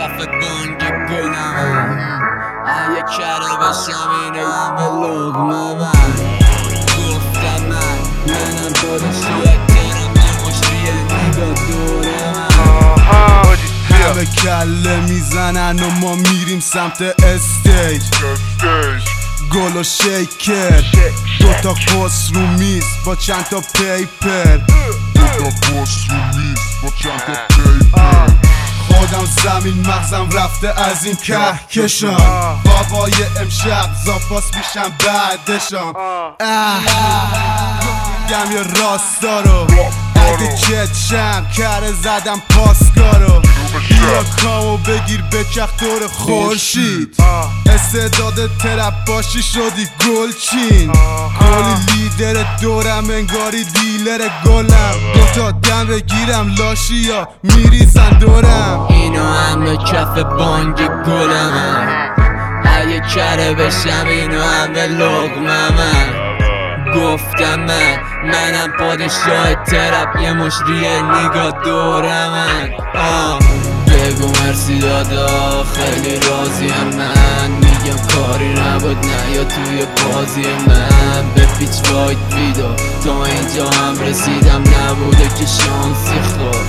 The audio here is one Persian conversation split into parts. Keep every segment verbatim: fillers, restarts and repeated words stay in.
کف بانگ گلم اگه کره بشم اینو همه لقمه من گفتم من منم بادشی اکترم یه مشتی نگاه دوره من همه کله میزنن و ما میریم سمت استیج گل و شیکر دوتا پست رو میز با چند تا پیپر دوتا پست رو میز با چند تا پیپر خودم زمین مغزم رفته از این کهکشان بابای امشب زاپاس میشم بعدشان گم یه راستا رو اگه چتشم کره زدم پاسکارو بیا کامو بگیر بچخ دور خورشید استعداد ترپ باشی شدی گلچین کلی لیدر دورم انگاری دیلر گلم دوتا دم بگیرم لاشی یا میریزن دورم اینو همه کف بانگ گلمه اگه کره بشم اینو همه لقمه من گفتم من منم پادشاه ترپ یه مشریه نگاه دوره من آه بگو مرسی دادا خیلی راضیم من میگم کاری نبود نه یا توی بازی من به پیچ وایت ویدو تا اینجا هم رسیدم نبوده که شانسی خود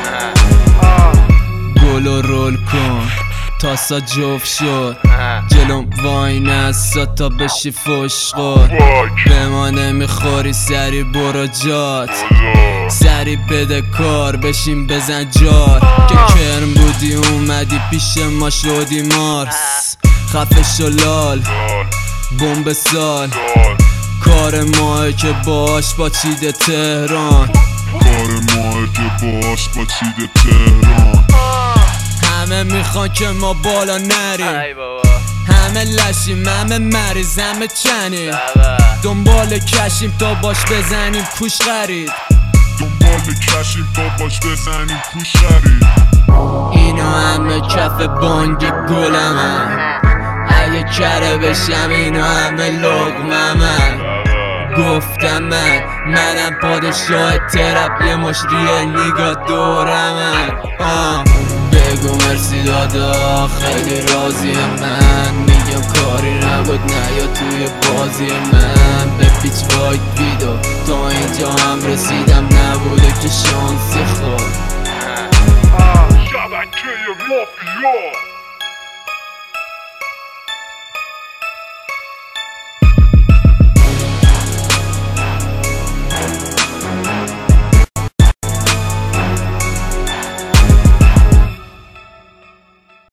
گلو رول کن تاسا جفت شد جلوم وای نستا تا بشی فش خود به ما نمیخوری سری برو جات سری بده کار بشیم بزن جار که کرم بودی اومدی پیش ما شدی مارس خفه شلال بمب سال کار ماه که باش با چیده تهران کار ماه که باش با چیده تهران همه میخوان که ما بالا نریم همه لشیم همه مریض همه چنیم دنبال کشیم تا باش بزنیم کوش خرید دنبال کشیم تا باش بزنیم کوش خرید اینو همه کف بانگ گلمه اگه کره بشم اینو همه لقمه من گفتم من منم پادشاه ترپ یه مشریه نگاه دوره من آه بگو مرسی دادا خیلی راضیم من میگم کاری نبود نه یا توی بازی من به پیچ وایت ویدو تا اینجا هم رسیدم نبوده که شانسی خود